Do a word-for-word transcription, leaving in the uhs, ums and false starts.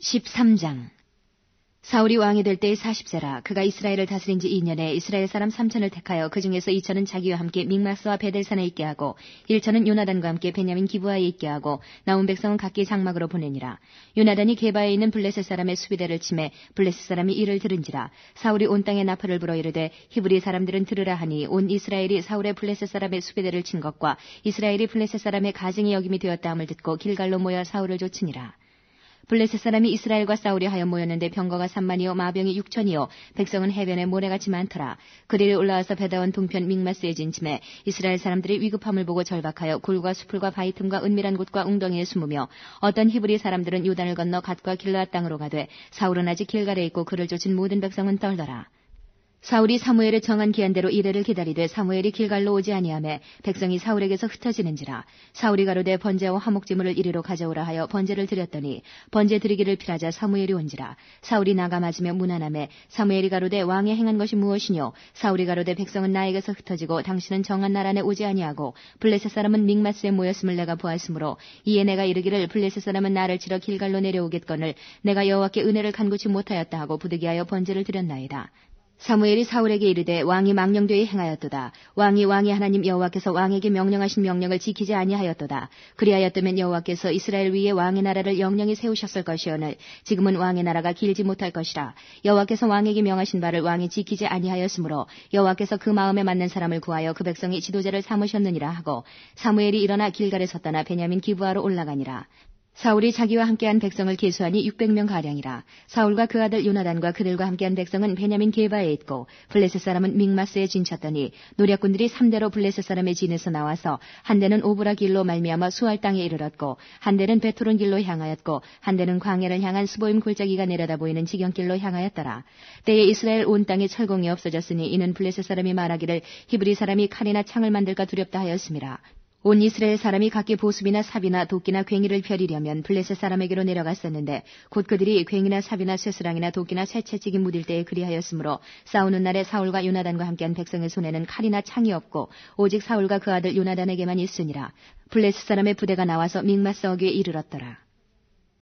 십삼 장. 사울이 왕이 될 때의 사십 세라. 그가 이스라엘을 다스린 지 이 년에 이스라엘 사람 삼천을 택하여 그 중에서 이천은 자기와 함께 믹마스와 베델산에 있게 하고 일천은 요나단과 함께 베냐민 기브아에 있게 하고 남은 백성은 각기 장막으로 보내니라. 요나단이 게바에 있는 블레셋 사람의 수비대를 치매 블레셋 사람이 이를 들은지라. 사울이 온 땅에 나팔을 불어 이르되 히브리 사람들은 들으라 하니 온 이스라엘이 사울의 블레셋 사람의 수비대를 친 것과 이스라엘이 블레셋 사람의 가증이 여김이 되었다 함을 듣고 길갈로 모여 사울을 좇으니라. 블레셋 사람이 이스라엘과 싸우려 하여 모였는데 병거가 삼만이요 마병이 육천이요 백성은 해변에 모래같이 많더라. 그들이 올라와서 베다원 동편 믹마스에 진침해 이스라엘 사람들이 위급함을 보고 절박하여 굴과 수풀과 바위 틈과 은밀한 곳과 웅덩이에 숨으며 어떤 히브리 사람들은 요단을 건너 갓과 길르앗 땅으로 가되 사울은 아직 길갈에 있고 그를 쫓은 모든 백성은 떨더라. 사울이 사무엘의 정한 기한대로 이레를 기다리되 사무엘이 길갈로 오지 아니하매 백성이 사울에게서 흩어지는지라. 사울이 가로되 번제와 화목제물을 이리로 가져오라 하여 번제를 드렸더니 번제 드리기를 필하자 사무엘이 온지라. 사울이 나가 맞으며 무난함에 사무엘이 가로되 왕이 행한 것이 무엇이뇨. 사울이 가로되 백성은 나에게서 흩어지고 당신은 정한 날 안에 오지 아니하고 블레셋 사람은 믹마스에 모였음을 내가 보았으므로 이에 내가 이르기를 블레셋 사람은 나를 치러 길갈로 내려오겠거늘 내가 여호와께 은혜를 간구치 못하였다 하고 부득이하여 번제를 드렸나이다. 사무엘이 사울에게 이르되 왕이 망령되이 행하였도다. 왕이 왕의 하나님 여호와께서 왕에게 명령하신 명령을 지키지 아니하였도다. 그리하였다면 여호와께서 이스라엘 위에 왕의 나라를 영영히 세우셨을 것이오늘 지금은 왕의 나라가 길지 못할 것이라. 여호와께서 왕에게 명하신 바를 왕이 지키지 아니하였으므로 여호와께서 그 마음에 맞는 사람을 구하여 그 백성이 지도자를 삼으셨느니라 하고 사무엘이 일어나 길갈에 섰다나 베냐민 기브아로 올라가니라. 사울이 자기와 함께한 백성을 계수하니 육백 명 가량이라. 사울과 그 아들 요나단과 그들과 함께한 백성은 베냐민 게바에 있고 블레셋 사람은 믹마스에 진쳤더니 노략군들이 삼 대로 블레셋 사람의 진에서 나와서 한 대는 오브라 길로 말미암아 수알 땅에 이르렀고 한 대는 베토론 길로 향하였고 한 대는 광야를 향한 스보임 골짜기가 내려다 보이는 지경길로 향하였더라. 때에 이스라엘 온 땅에 철공이 없어졌으니 이는 블레셋 사람이 말하기를 히브리 사람이 칼이나 창을 만들까 두렵다 하였음이라. 온 이스라엘 사람이 각기 보습이나 삽이나 도끼나 괭이를 펴리려면 블레셋 사람에게로 내려갔었는데 곧 그들이 괭이나 삽이나 쇠스랑이나 도끼나 쇠채찍이 묻을 때에 그리하였으므로 싸우는 날에 사울과 요나단과 함께한 백성의 손에는 칼이나 창이 없고 오직 사울과 그 아들 요나단에게만 있으니라. 블레셋 사람의 부대가 나와서 믹마스 어귀에 이르렀더라.